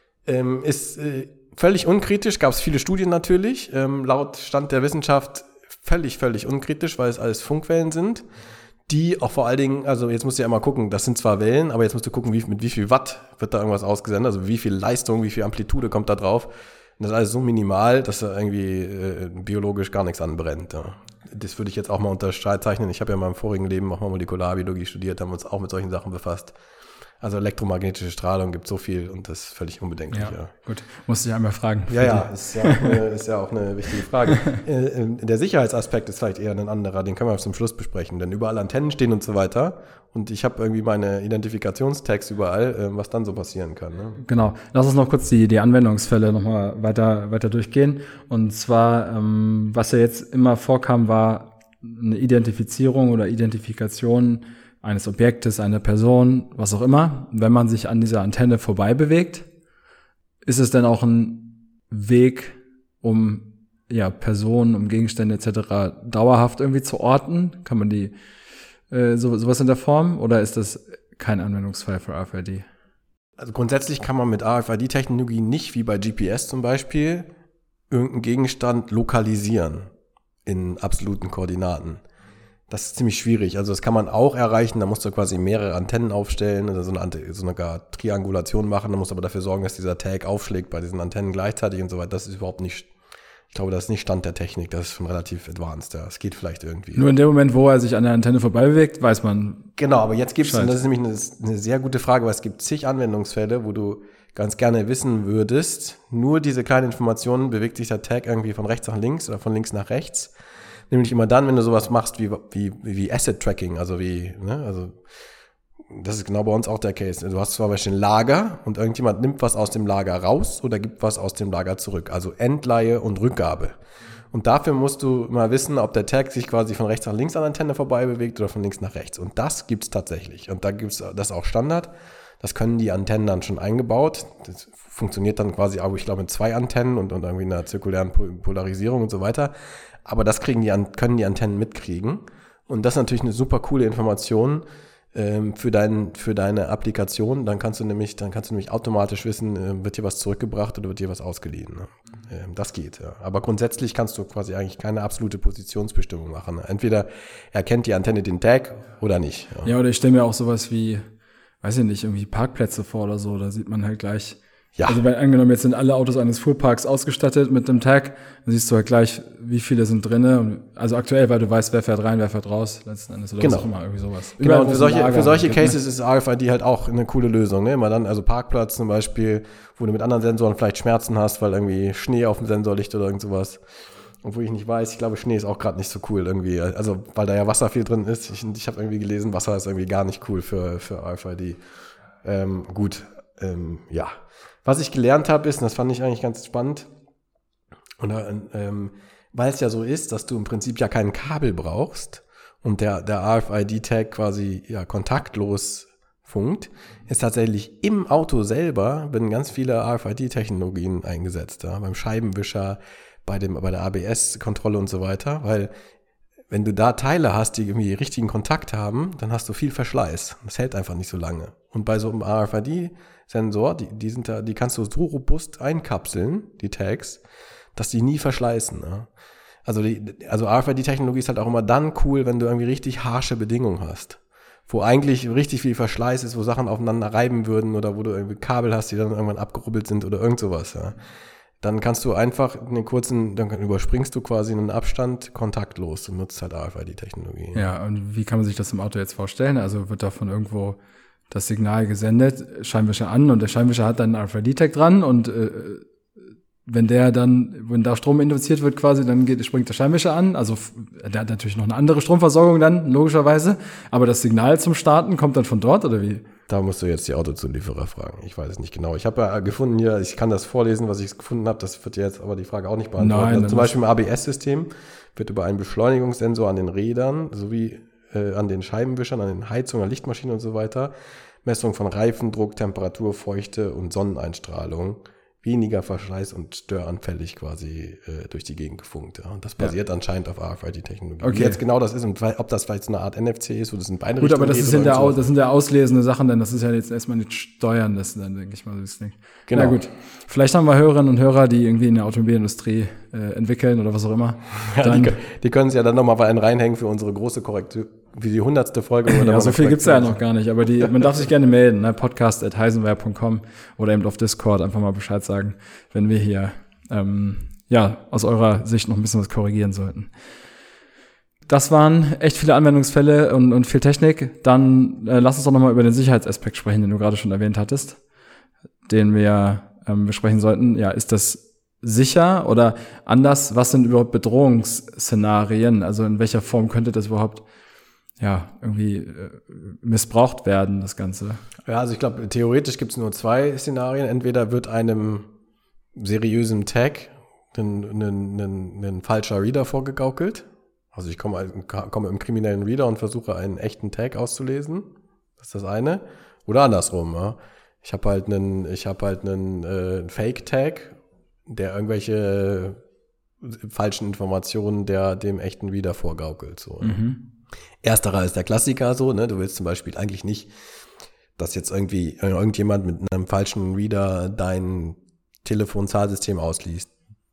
Ist völlig unkritisch, gab es viele Studien natürlich, laut Stand der Wissenschaft völlig unkritisch, weil es alles Funkwellen sind, die auch vor allen Dingen, also jetzt musst du ja immer gucken, das sind zwar Wellen, aber jetzt musst du gucken, mit wie viel Watt wird da irgendwas ausgesendet, also wie viel Leistung, wie viel Amplitude kommt da drauf. Und das ist alles so minimal, dass da irgendwie biologisch gar nichts anbrennt. Ja. Das würde ich jetzt auch mal unterzeichnen. Ich habe ja in meinem vorigen Leben auch mal Molekularbiologie studiert, haben uns auch mit solchen Sachen befasst. Also elektromagnetische Strahlung gibt so viel und das ist völlig unbedenklich. Ja. Gut, musste ich einmal fragen. Ja, ist ja auch eine wichtige Frage. Der Sicherheitsaspekt ist vielleicht eher ein anderer, den können wir zum Schluss besprechen, denn überall Antennen stehen und so weiter und ich habe irgendwie meine Identifikationstags überall, was dann so passieren kann. Ne? Genau, lass uns noch kurz die Anwendungsfälle nochmal weiter durchgehen. Und zwar, was ja jetzt immer vorkam, war eine Identifizierung oder Identifikation eines Objektes, einer Person, was auch immer. Wenn man sich an dieser Antenne vorbei bewegt, ist es dann auch ein Weg, um Personen, um Gegenstände etc. dauerhaft irgendwie zu orten? Kann man die sowas in der Form oder ist das kein Anwendungsfall für RFID? Also grundsätzlich kann man mit RFID-Technologie nicht wie bei GPS zum Beispiel irgendeinen Gegenstand lokalisieren in absoluten Koordinaten. Das ist ziemlich schwierig. Also das kann man auch erreichen, da musst du quasi mehrere Antennen aufstellen oder so eine gar Triangulation machen, da musst du aber dafür sorgen, dass dieser Tag aufschlägt bei diesen Antennen gleichzeitig und so weiter. Das ist überhaupt nicht, ich glaube, das ist nicht Stand der Technik, das ist schon relativ advanced. Ja. Das geht vielleicht irgendwie. Nur in dem Moment, wo er sich an der Antenne vorbei bewegt, weiß man. Genau, aber jetzt gibt es, und das ist nämlich eine sehr gute Frage, weil es gibt zig Anwendungsfälle, wo du ganz gerne wissen würdest, nur diese kleinen Informationen, bewegt sich der Tag irgendwie von rechts nach links oder von links nach rechts. Nämlich immer dann, wenn du sowas machst wie Asset Tracking, also das ist genau bei uns auch der Case. Du hast zum Beispiel ein Lager und irgendjemand nimmt was aus dem Lager raus oder gibt was aus dem Lager zurück. Also Entleihe und Rückgabe. Und dafür musst du mal wissen, ob der Tag sich quasi von rechts nach links an der Antenne vorbei bewegt oder von links nach rechts. Und das gibt's tatsächlich. Und da gibt's das auch Standard. Das können die Antennen dann schon eingebaut. Das funktioniert dann quasi auch, ich glaube, mit 2 Antennen und irgendwie einer zirkulären Polarisierung und so weiter. Aber das können die Antennen mitkriegen. Und das ist natürlich eine super coole Information für deine Applikation. Dann kannst du nämlich automatisch wissen, wird dir was zurückgebracht oder wird dir was ausgeliehen. Ne? Das geht. Ja. Aber grundsätzlich kannst du quasi eigentlich keine absolute Positionsbestimmung machen. Entweder erkennt die Antenne den Tag oder nicht. Ja, oder ich stelle mir auch sowas wie, weiß ich nicht, irgendwie Parkplätze vor oder so. Da sieht man halt gleich. Ja. Also wenn angenommen, jetzt sind alle Autos eines Fuhrparks ausgestattet mit dem Tag, dann siehst du halt gleich, wie viele sind drinne. Also aktuell, weil du weißt, wer fährt rein, wer fährt raus, letzten Endes oder was auch immer, irgendwie sowas. Genau, und für solche Cases ist RFID halt auch eine coole Lösung. Ne? Immer dann, also Parkplatz zum Beispiel, wo du mit anderen Sensoren vielleicht Schmerzen hast, weil irgendwie Schnee auf dem Sensor liegt oder irgend sowas. Obwohl ich nicht weiß, ich glaube, Schnee ist auch gerade nicht so cool irgendwie. Also, weil da ja Wasser viel drin ist. Ich habe irgendwie gelesen, Wasser ist irgendwie gar nicht cool für RFID. Ja. Was ich gelernt habe ist, und das fand ich eigentlich ganz spannend, weil es ja so ist, dass du im Prinzip ja kein Kabel brauchst und der RFID-Tag quasi kontaktlos funkt, ist tatsächlich im Auto selber werden ganz viele RFID-Technologien eingesetzt. Ja, beim Scheibenwischer, bei der ABS-Kontrolle und so weiter, weil wenn du da Teile hast, die irgendwie richtigen Kontakt haben, dann hast du viel Verschleiß. Das hält einfach nicht so lange. Und bei so einem RFID-Sensor, die kannst du so robust einkapseln, die Tags, dass die nie verschleißen. Ne? Also RFID-Technologie ist halt auch immer dann cool, wenn du irgendwie richtig harsche Bedingungen hast. Wo eigentlich richtig viel Verschleiß ist, wo Sachen aufeinander reiben würden oder wo du irgendwie Kabel hast, die dann irgendwann abgerubbelt sind oder irgend sowas. Ja. Dann kannst du einfach dann überspringst du quasi einen Abstand kontaktlos und nutzt halt RFID-Technologie. Ja, und wie kann man sich das im Auto jetzt vorstellen? Also wird da von irgendwo das Signal gesendet, Scheinwischer an und der Scheinwischer hat dann einen RFID-Tag dran und wenn da Strom induziert wird quasi, dann springt der Scheinwischer an. Also der hat natürlich noch eine andere Stromversorgung dann, logischerweise. Aber das Signal zum Starten kommt dann von dort, oder wie? Da musst du jetzt die Autozulieferer fragen. Ich weiß es nicht genau. Ich habe ja gefunden hier, ich kann das vorlesen, was ich gefunden habe. Das wird jetzt aber die Frage auch nicht beantworten. Nein, also zum Beispiel im ABS-System wird über einen Beschleunigungssensor an den Rädern sowie an den Scheibenwischern, an den Heizungen, an Lichtmaschinen und so weiter, Messung von Reifendruck, Temperatur, Feuchte und Sonneneinstrahlung, weniger Verschleiß und störanfällig quasi durch die Gegend gefunkt. Ja. Und das basiert anscheinend auf RFID-Technologie. Okay. Wie jetzt genau das ist und ob das vielleicht so eine Art NFC ist oder das in beide Gut, Richtungen aber das sind ja auslesende Sachen, denn das ist ja jetzt erstmal nicht steuern, das dann, denke ich mal, das Ding. Genau. Na gut, vielleicht haben wir Hörerinnen und Hörer, die irgendwie in der Automobilindustrie entwickeln oder was auch immer. Ja, die können es ja dann nochmal bei einen reinhängen für unsere große Korrektur, wie die 100. Folge. Oder ja, so viel gibt's ja noch gar nicht, aber man darf sich gerne melden, ne? podcast@heisenware.com oder eben auf Discord einfach mal Bescheid sagen, wenn wir hier aus eurer Sicht noch ein bisschen was korrigieren sollten. Das waren echt viele Anwendungsfälle und viel Technik. Dann lass uns doch nochmal über den Sicherheitsaspekt sprechen, den du gerade schon erwähnt hattest, den wir besprechen sollten. Ja, ist das sicher oder anders? Was sind überhaupt Bedrohungsszenarien? Also in welcher Form könnte das überhaupt irgendwie missbraucht werden, das Ganze? Ja, also ich glaube, theoretisch gibt es nur 2 Szenarien. Entweder wird einem seriösen Tag ein falscher Reader vorgegaukelt. Also ich komme im kriminellen Reader und versuche einen echten Tag auszulesen. Das ist das eine. Oder andersrum. Ja. Ich habe halt einen Fake-Tag, der irgendwelche falschen Informationen dem echten Reader vorgaukelt. So. Ersterer ist der Klassiker so. Ne? Du willst zum Beispiel eigentlich nicht, dass jetzt irgendwie irgendjemand mit einem falschen Reader dein Telefonzahlsystem ausliest.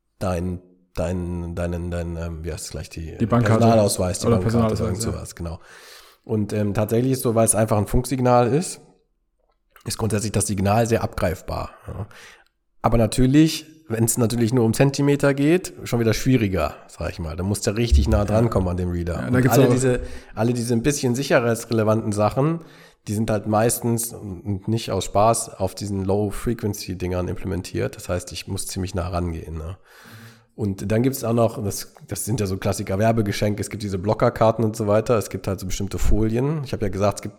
Wie heißt es gleich, die Bankkarte. Personalausweis, die Oder Bankkarte oder irgend sowas, genau. Und tatsächlich ist so, weil es einfach ein Funksignal ist grundsätzlich das Signal sehr abgreifbar. Ja. Aber natürlich, wenn es natürlich nur um Zentimeter geht, schon wieder schwieriger, sag ich mal. Da muss der richtig nah dran kommen an dem Reader. Ja, und alle diese ein bisschen sicherheitsrelevanten Sachen, die sind halt meistens und nicht aus Spaß auf diesen Low-Frequency-Dingern implementiert. Das heißt, ich muss ziemlich nah rangehen. Ne? Und dann gibt es auch noch, das sind ja so Klassiker Werbegeschenke, es gibt diese Blockerkarten und so weiter, es gibt halt so bestimmte Folien. Ich habe ja gesagt, es gibt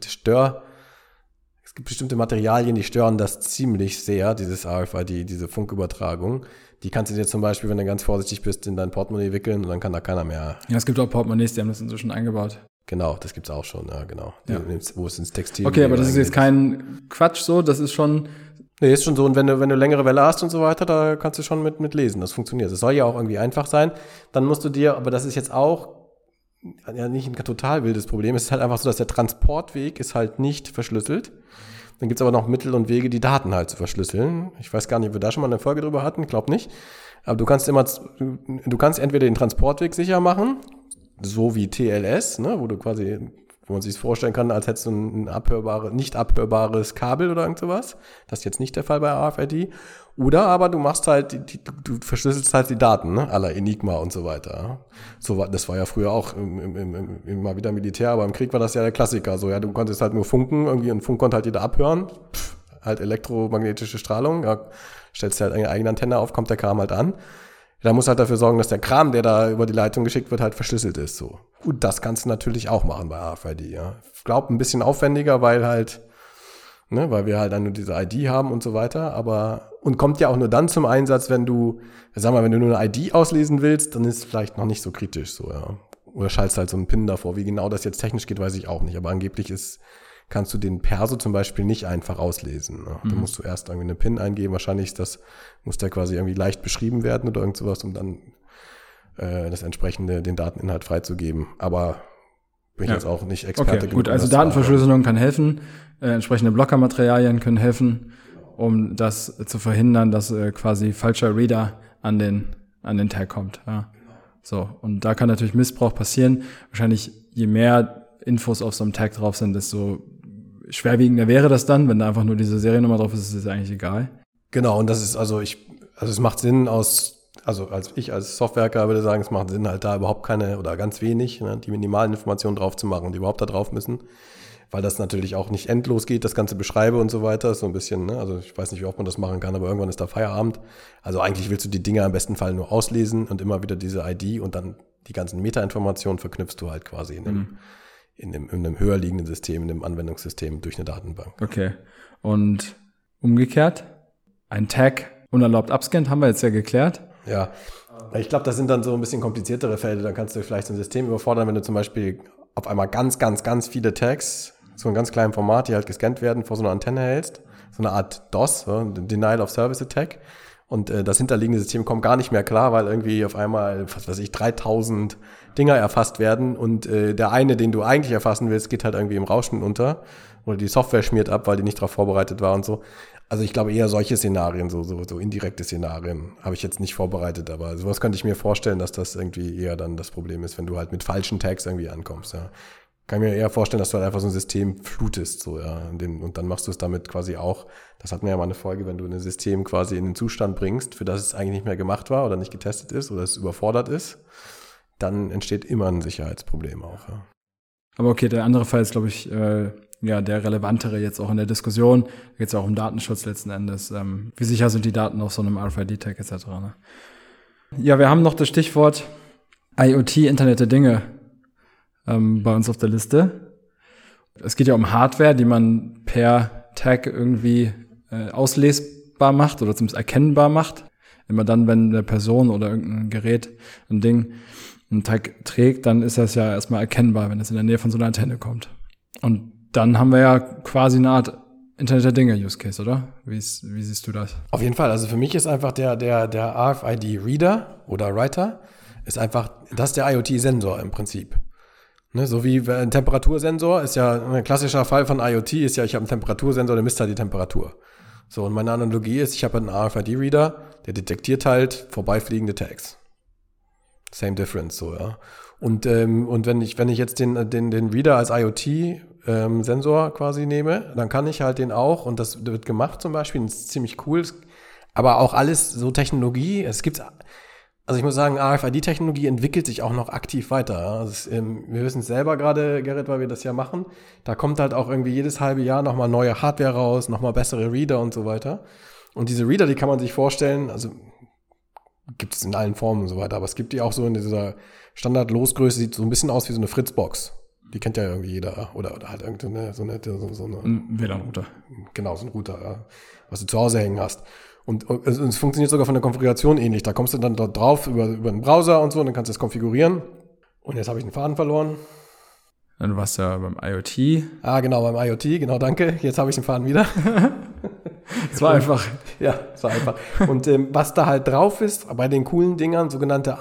bestimmte Materialien, die stören das ziemlich sehr, dieses RFID, diese Funkübertragung. Die kannst du dir zum Beispiel, wenn du ganz vorsichtig bist, in dein Portemonnaie wickeln und dann kann da keiner mehr. Ja, es gibt auch Portemonnaies, die haben das inzwischen eingebaut. Genau, das gibt's auch schon, ja, genau. Ja. Wo es ins Textil. Okay, aber das ist jetzt kein Quatsch so, das ist schon... Nee, ist schon so. Und wenn du längere Welle hast und so weiter, da kannst du schon mit lesen. Das funktioniert. Das soll ja auch irgendwie einfach sein. Dann musst du dir, aber das ist jetzt auch ja nicht ein total wildes Problem. Es ist halt einfach so, dass der Transportweg ist halt nicht verschlüsselt. Dann gibt's aber noch Mittel und Wege, die Daten halt zu verschlüsseln. Ich weiß gar nicht, ob wir da schon mal eine Folge drüber hatten. Glaub nicht. Aber du kannst entweder den Transportweg sicher machen, so wie TLS, ne, wo man sich vorstellen kann, als hättest du ein nicht abhörbares Kabel oder irgend sowas. Das ist jetzt nicht der Fall bei RFID. Oder aber du machst halt, du verschlüsselst halt die Daten, ne, à la Enigma und so weiter. Das war ja früher auch immer wieder Militär, aber im Krieg war das ja der Klassiker. So, ja, du konntest halt nur funken irgendwie und Funk konnte halt jeder abhören. Halt elektromagnetische Strahlung. Ja, stellst halt eine eigene Antenne auf, kommt der Kram halt an. Da muss halt dafür sorgen, dass der Kram, der da über die Leitung geschickt wird, halt verschlüsselt ist. So. Gut, das kannst du natürlich auch machen bei RFID. Ja. Ich glaube, ein bisschen aufwendiger, weil wir halt dann nur diese ID haben und so weiter. Und kommt ja auch nur dann zum Einsatz, wenn du nur eine ID auslesen willst, dann ist es vielleicht noch nicht so kritisch. So, ja. Oder schaltest halt so einen PIN davor. Wie genau das jetzt technisch geht, weiß ich auch nicht. Aber angeblich kannst du den Perso zum Beispiel nicht einfach auslesen. Ne? Da musst du erst irgendwie eine PIN eingeben. Wahrscheinlich muss der quasi irgendwie leicht beschrieben werden oder irgend sowas, um dann das entsprechende, den Dateninhalt freizugeben. Aber bin ich jetzt auch nicht Experte genug. Gut, also Datenverschlüsselung kann helfen. Entsprechende Blockermaterialien können helfen, um das zu verhindern, dass quasi falscher Reader an den Tag kommt. Ja. So, und da kann natürlich Missbrauch passieren. Wahrscheinlich, je mehr Infos auf so einem Tag drauf sind, desto schwerwiegender wäre das dann. Wenn da einfach nur diese Seriennummer drauf ist, ist es eigentlich egal. Genau, und das ist es macht Sinn als Softwareker würde sagen, es macht Sinn, halt da überhaupt keine oder ganz wenig, ne, die minimalen Informationen drauf zu machen, die überhaupt da drauf müssen. Weil das natürlich auch nicht endlos geht, das ganze Beschreibe und so weiter, ist so ein bisschen, ne, also ich weiß nicht, wie oft man das machen kann, aber irgendwann ist da Feierabend. Also eigentlich willst du die Dinger im besten Fall nur auslesen und immer wieder diese ID und dann die ganzen Metainformationen verknüpfst du halt quasi in einem höher liegenden System, in einem Anwendungssystem durch eine Datenbank. Okay. Und umgekehrt, ein Tag unerlaubt abscannt, haben wir jetzt ja geklärt. Ja, ich glaube, das sind dann so ein bisschen kompliziertere Fälle. Dann kannst du vielleicht so ein System überfordern, wenn du zum Beispiel auf einmal ganz, ganz, ganz viele Tags, so in ganz kleinem Format, die halt gescannt werden, vor so einer Antenne hältst. So eine Art DOS, Denial of Service Attack. Und das hinterliegende System kommt gar nicht mehr klar, weil irgendwie auf einmal, 3000 Dinger erfasst werden und der eine, den du eigentlich erfassen willst, geht halt irgendwie im Rauschen unter. Oder die Software schmiert ab, weil die nicht darauf vorbereitet war und so. Also ich glaube eher solche Szenarien, so indirekte Szenarien, habe ich jetzt nicht vorbereitet, aber sowas könnte ich mir vorstellen, dass das irgendwie eher dann das Problem ist, wenn du halt mit falschen Tags irgendwie ankommst, ja. Kann mir eher vorstellen, dass du halt einfach so ein System flutest, so, ja. Und dann machst du es damit quasi auch, das hatten wir ja mal eine Folge, wenn du ein System quasi in den Zustand bringst, für das es eigentlich nicht mehr gemacht war oder nicht getestet ist oder es überfordert ist, dann entsteht immer ein Sicherheitsproblem auch. Ja. Aber okay, der andere Fall ist, glaube ich, der relevantere jetzt auch in der Diskussion. Da geht es ja auch um Datenschutz letzten Endes. Wie sicher sind die Daten auf so einem RFID-Tag etc.? Ne? Ja, wir haben noch das Stichwort IoT, Internet der Dinge, bei uns auf der Liste. Es geht ja um Hardware, die man per Tag irgendwie auslesbar macht oder zumindest erkennbar macht. Immer dann, wenn eine Person oder irgendein Gerät, ein Ding, einen Tag trägt, dann ist das ja erstmal erkennbar, wenn es in der Nähe von so einer Antenne kommt. Und dann haben wir ja quasi eine Art Internet der Dinge Use Case, oder? Wie siehst du das? Auf jeden Fall. Also für mich ist einfach der RFID-Reader oder Writer ist einfach, das ist der IoT-Sensor im Prinzip. Ne, so wie ein Temperatursensor ist ja ein klassischer Fall von IoT, ist ja, ich habe einen Temperatursensor, der misst halt die Temperatur. So, und meine Analogie ist, ich habe einen RFID-Reader, der detektiert halt vorbeifliegende Tags. Same difference, so, ja. Und wenn ich jetzt den Reader als IoT-Sensor quasi nehme, dann kann ich halt den auch, und das wird gemacht zum Beispiel, das ist ziemlich cool, aber auch alles so Technologie, also ich muss sagen, RFID-Technologie entwickelt sich auch noch aktiv weiter. Ja. Also wir wissen es selber gerade, Gerrit, weil wir das ja machen. Da kommt halt auch irgendwie jedes halbe Jahr nochmal neue Hardware raus, nochmal bessere Reader und so weiter. Und diese Reader, die kann man sich vorstellen, also gibt es in allen Formen und so weiter, aber es gibt die auch so in dieser Standard-Losgröße, sieht so ein bisschen aus wie so eine Fritzbox. Die kennt ja irgendwie jeder. Oder halt irgendeine so eine ein WLAN-Router. Genau, so ein Router, ja, was du zu Hause hängen hast. Und es funktioniert sogar von der Konfiguration ähnlich. Da kommst du dann dort drauf über einen Browser und so, und dann kannst du es konfigurieren. Und jetzt habe ich den Faden verloren. Du warst ja beim IoT. Ah, genau, beim IoT, genau, danke. Jetzt habe ich den Faden wieder. Es war einfach. Ja, es war einfach. Und was da halt drauf ist, bei den coolen Dingern, sogenannte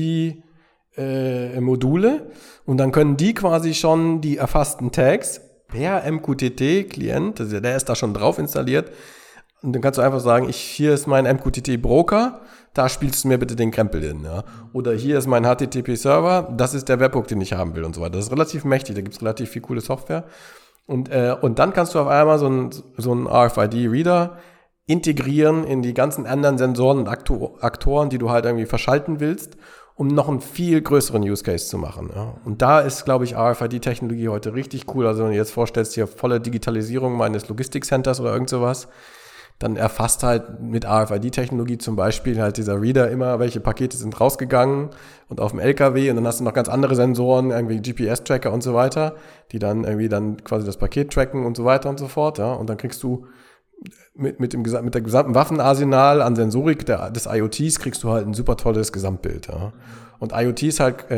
IoT-Module. Und dann können die quasi schon die erfassten Tags per MQTT-Client, also der ist da schon drauf installiert. Und dann kannst du einfach sagen, hier ist mein MQTT-Broker, da spielst du mir bitte den Krempel hin. Ja. Oder hier ist mein HTTP-Server, das ist der Webhook, den ich haben will und so weiter. Das ist relativ mächtig, da gibt es relativ viel coole Software. Und dann kannst du auf einmal so einen RFID-Reader integrieren in die ganzen anderen Sensoren und Aktoren, die du halt irgendwie verschalten willst, um noch einen viel größeren Use Case zu machen. Ja. Und da ist, glaube ich, RFID-Technologie heute richtig cool. Also wenn du jetzt vorstellst, hier volle Digitalisierung meines Logistikcenters oder irgend sowas, dann erfasst halt mit RFID-Technologie zum Beispiel halt dieser Reader immer, welche Pakete sind rausgegangen und auf dem LKW, und dann hast du noch ganz andere Sensoren, irgendwie GPS-Tracker und so weiter, die dann irgendwie dann quasi das Paket tracken und so weiter und so fort, ja, und dann kriegst du mit der gesamten Waffenarsenal an Sensorik des IoTs kriegst du halt ein super tolles Gesamtbild, ja. Und RFID ist halt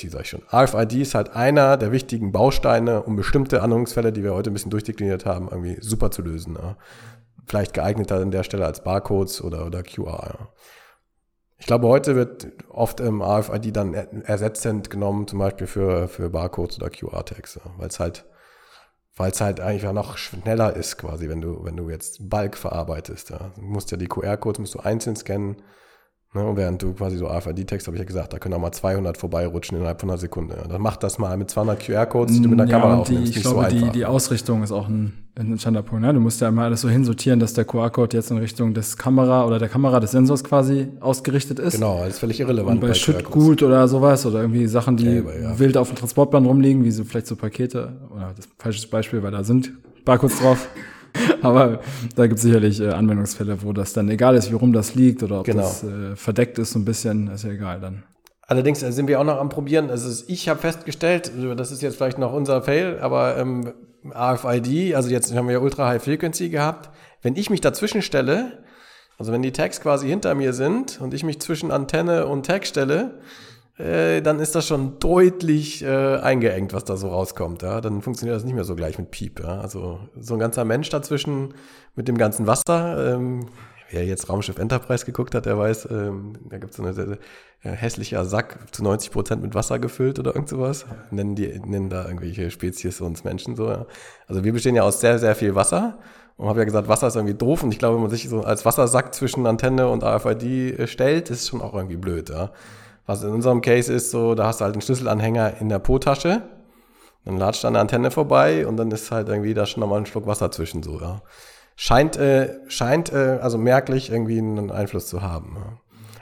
einer der wichtigen Bausteine, um bestimmte Anwendungsfälle, die wir heute ein bisschen durchdekliniert haben, irgendwie super zu lösen, ja. Vielleicht geeigneter an der Stelle als Barcodes oder QR. Ja. Ich glaube, heute wird oft RFID dann ersetzend genommen, zum Beispiel für Barcodes oder QR-Tags, ja, weil es halt eigentlich noch schneller ist, quasi, wenn du jetzt Bulk verarbeitest. Ja. Du musst ja die QR-Codes einzeln scannen. Ne, und während du quasi so RFID-Text, habe ich ja gesagt, da können auch mal 200 vorbeirutschen innerhalb von einer Sekunde. Ja. Dann mach das mal mit 200 QR-Codes, die du mit der Kamera aufnimmst. Ich glaube, die Ausrichtung ist auch ein entscheidender Punkt. Ne? Du musst ja immer alles so hinsortieren, dass der QR-Code jetzt in Richtung der Kamera des Sensors quasi ausgerichtet ist. Genau, das ist völlig irrelevant. Und bei Schüttgut oder sowas oder irgendwie Sachen, die wild auf dem Transportplan rumliegen, wie so vielleicht so Pakete, oder das ist ein falsches Beispiel, weil da sind Barcodes drauf. Aber da gibt es sicherlich Anwendungsfälle, wo das dann egal ist, wie rum das liegt oder ob das verdeckt ist so ein bisschen, ist ja egal dann. Allerdings sind wir auch noch am Probieren. Also ich habe festgestellt, das ist jetzt vielleicht noch unser Fail, aber RFID, also jetzt haben wir ja Ultra High Frequency gehabt. Wenn ich mich dazwischen stelle, also wenn die Tags quasi hinter mir sind und ich mich zwischen Antenne und Tag stelle, dann ist das schon deutlich eingeengt, was da so rauskommt. Ja? Dann funktioniert das nicht mehr so gleich mit Piep. Ja? Also so ein ganzer Mensch dazwischen mit dem ganzen Wasser. Wer jetzt Raumschiff Enterprise geguckt hat, der weiß, da gibt es so eine sehr, sehr hässlicher Sack, zu 90% mit Wasser gefüllt oder irgend sowas. Nennen da irgendwelche Spezies uns Menschen so. Ja? Also wir bestehen ja aus sehr, sehr viel Wasser. Und habe ja gesagt, Wasser ist irgendwie doof. Und ich glaube, wenn man sich so als Wassersack zwischen Antenne und RFID stellt, ist schon auch irgendwie blöd. Ja? Was in unserem Case ist so, da hast du halt einen Schlüsselanhänger in der Po-Tasche, dann latscht da eine Antenne vorbei und dann ist halt irgendwie da schon nochmal ein Schluck Wasser zwischen so, ja. Scheint also merklich irgendwie einen Einfluss zu haben. Ja.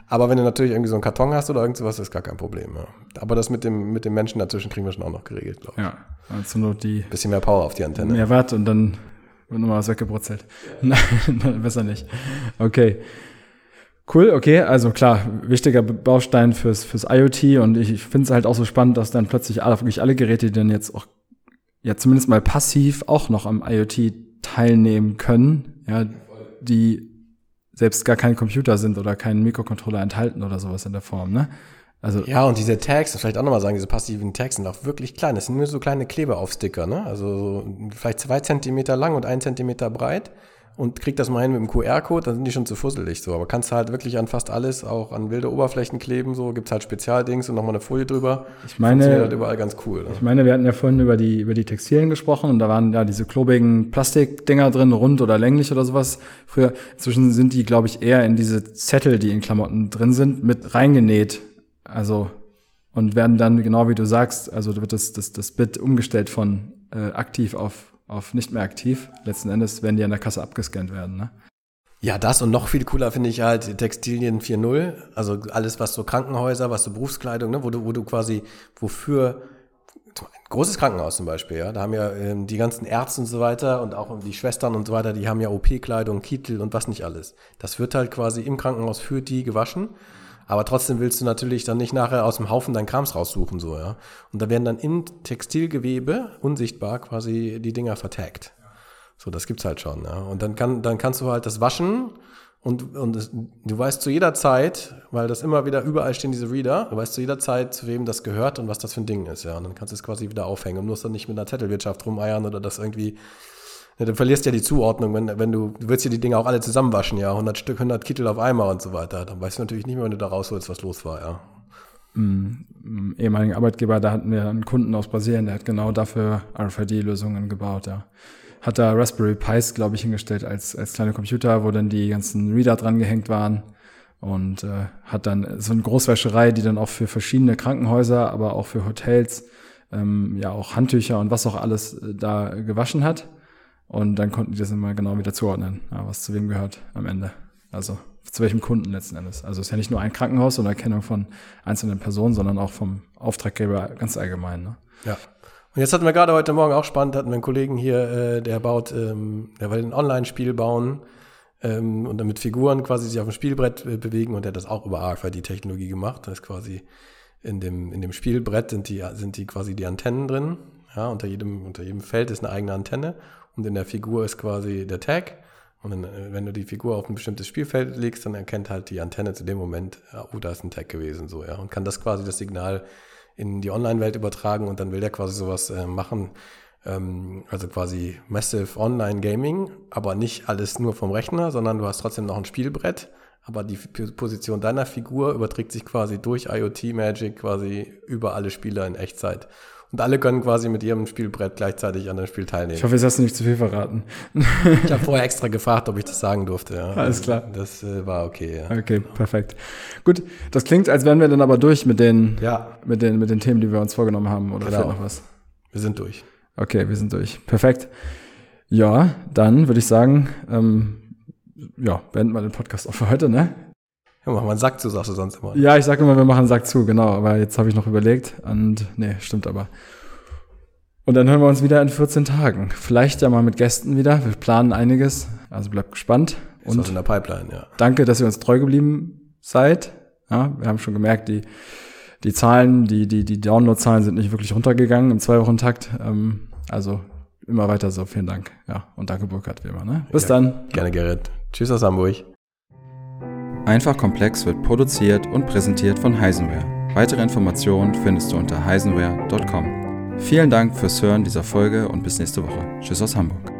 Aber wenn du natürlich irgendwie so einen Karton hast oder irgendwas, ist gar kein Problem. Ja. Aber das mit dem Menschen dazwischen kriegen wir schon auch noch geregelt, glaube ich. Ja, also nur die... Bisschen mehr Power auf die Antenne. Mehr Watt und dann wird nochmal was weggebrutzelt. Nein, besser nicht. Okay. Cool, okay, also klar, wichtiger Baustein fürs IoT und ich finde es halt auch so spannend, dass dann plötzlich wirklich alle Geräte, die dann jetzt auch ja zumindest mal passiv auch noch am IoT teilnehmen können, ja, die selbst gar kein Computer sind oder keinen Mikrocontroller enthalten oder sowas in der Form, ne? Also ja, und diese Tags, das vielleicht auch nochmal sagen, diese passiven Tags sind auch wirklich klein. Das sind nur so kleine Kleber auf Sticker, ne? Also so vielleicht 2 Zentimeter lang und 1 Zentimeter breit. Und krieg das mal hin mit dem QR-Code, dann sind die schon zu fusselig so. Aber kannst halt wirklich an fast alles, auch an wilde Oberflächen kleben, so. Gibt's halt Spezialdings und nochmal eine Folie drüber. Ich meine, funktioniert halt überall ganz cool. Ne? Ich meine, wir hatten ja vorhin über die Textilien gesprochen und da waren ja diese klobigen Plastikdinger drin, rund oder länglich oder sowas. Früher, inzwischen sind die, glaube ich, eher in diese Zettel, die in Klamotten drin sind, mit reingenäht. Also, und werden dann, genau wie du sagst, also wird das Bit umgestellt von aktiv auf nicht mehr aktiv. Letzten Endes werden die an der Kasse abgescannt werden, ne? Ja, das und noch viel cooler finde ich halt Textilien 4.0. Also alles, was so Krankenhäuser, was so Berufskleidung, ne, wo du quasi, wofür, ein großes Krankenhaus zum Beispiel, ja, da haben ja die ganzen Ärzte und so weiter und auch die Schwestern und so weiter, die haben ja OP-Kleidung, Kittel und was nicht alles. Das wird halt quasi im Krankenhaus für die gewaschen. Aber trotzdem willst du natürlich dann nicht nachher aus dem Haufen deinen Krams raussuchen, so, ja. Und da werden dann im Textilgewebe unsichtbar quasi die Dinger vertagt. So, das gibt's halt schon, ja. Und dann kannst du halt das waschen und du weißt zu jeder Zeit, weil das immer wieder überall stehen diese Reader, du weißt zu jeder Zeit, zu wem das gehört und was das für ein Ding ist, ja. Und dann kannst du es quasi wieder aufhängen und musst dann nicht mit einer Zettelwirtschaft rumeiern oder das irgendwie. Ja, du verlierst ja die Zuordnung, wenn du willst ja die Dinge auch alle zusammenwaschen, ja, 100 Kittel auf einmal und so weiter. Dann weißt du natürlich nicht mehr, wenn du da rausholst, was los war, ja. Ehemaligen Arbeitgeber, da hatten wir einen Kunden aus Brasilien, der hat genau dafür RFID-Lösungen gebaut, ja. Hat da Raspberry Pis, glaube ich, hingestellt als kleine Computer, wo dann die ganzen Reader dran gehängt waren und hat dann so eine Großwäscherei, die dann auch für verschiedene Krankenhäuser, aber auch für Hotels, ja auch Handtücher und was auch alles da gewaschen hat. Und dann konnten die das immer genau wieder zuordnen, ja, was zu wem gehört am Ende. Also zu welchem Kunden letzten Endes. Also es ist ja nicht nur ein Krankenhaus oder Erkennung von einzelnen Personen, sondern auch vom Auftraggeber ganz allgemein. Ne? Ja. Und jetzt hatten wir gerade heute Morgen auch spannend, hatten wir einen Kollegen hier, der will ein Online-Spiel bauen und dann mit Figuren quasi sich auf dem Spielbrett bewegen und der hat das auch über RFID-Technologie gemacht. Da ist quasi in dem Spielbrett sind die quasi die Antennen drin. Ja, unter jedem Feld ist eine eigene Antenne. Und in der Figur ist quasi der Tag. Und dann, wenn du die Figur auf ein bestimmtes Spielfeld legst, dann erkennt halt die Antenne zu dem Moment, oh, da ist ein Tag gewesen, so, ja. Und kann das quasi das Signal in die Online-Welt übertragen und dann will der quasi sowas machen. Also quasi Massive Online-Gaming, aber nicht alles nur vom Rechner, sondern du hast trotzdem noch ein Spielbrett. Aber die Position deiner Figur überträgt sich quasi durch IoT-Magic quasi über alle Spieler in Echtzeit. Und alle können quasi mit ihrem Spielbrett gleichzeitig an dem Spiel teilnehmen. Ich hoffe, jetzt hast du nicht zu viel verraten. Ich habe vorher extra gefragt, ob ich das sagen durfte. Ja. Alles klar. Das war okay. Ja. Okay, perfekt. Gut, das klingt, als wären wir dann aber durch mit den Themen, die wir uns vorgenommen haben. Oder fehlt noch was? Wir sind durch. Okay, wir sind durch. Perfekt. Ja, dann würde ich sagen, beenden wir den Podcast auch für heute, ne? Ja, machen wir einen Sack zu, sagst du sonst immer. Ja, ich sage immer, wir machen einen Sack zu, genau. Aber jetzt habe ich noch überlegt und nee, stimmt aber. Und dann hören wir uns wieder in 14 Tagen. Vielleicht ja mal mit Gästen wieder. Wir planen einiges, also bleibt gespannt. Ist was in der Pipeline, ja. Danke, dass ihr uns treu geblieben seid. Ja, wir haben schon gemerkt, die Zahlen, die Download-Zahlen sind nicht wirklich runtergegangen im 2-Wochen-Takt. Also immer weiter so. Vielen Dank. Ja, und danke Burkhard wie immer. Ne? Bis dann. Gerne, Gerrit. Tschüss aus Hamburg. Einfach Komplex wird produziert und präsentiert von Heisenware. Weitere Informationen findest du unter heisenware.com. Vielen Dank fürs Hören dieser Folge und bis nächste Woche. Tschüss aus Hamburg.